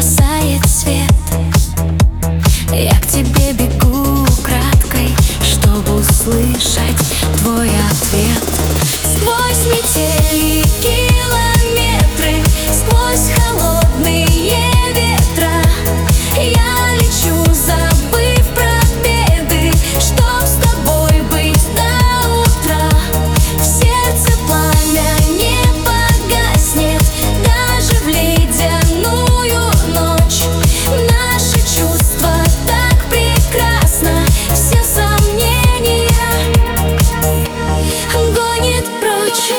бросает свет. Я к тебе бегу украдкой, чтобы услышать твой ответ. Сквозь метели километры, сквозь холодные ветра я лечу, забыв про беды, чтоб с тобой быть до утра. В сердце пламя не погаснет даже в ледяную ночь. Наши чувства так прекрасно, все сомнения гонит прочь.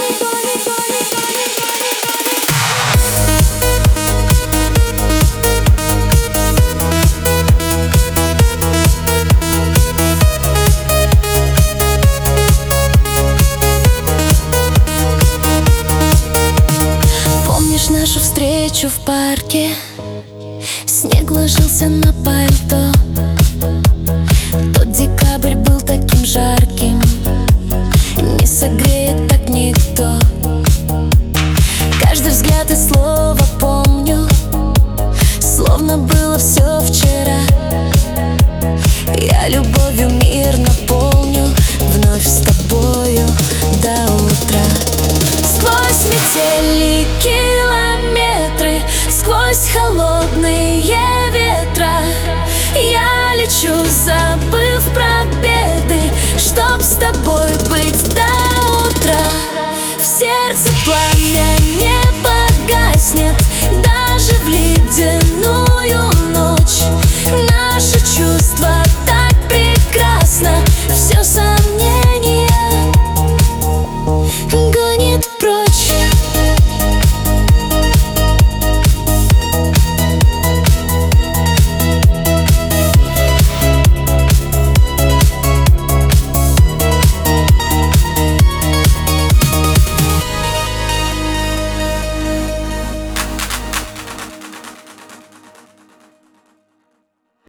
Помнишь нашу встречу в парке? Снег ложился на пальто. Тот декабрь был таким жарким, не согреет так никто. Каждый взгляд и слово помню, словно было все вчера. Я любовью мир наполню вновь с тобою до утра. Сквозь метели километры, сквозь холодные ветра я лечу, забыв про беды, чтоб с тобой быть до утра. В сердце пламя не погаснет даже в ледяную ночь. Наши чувства так прекрасно, все сомнения гонит прочь.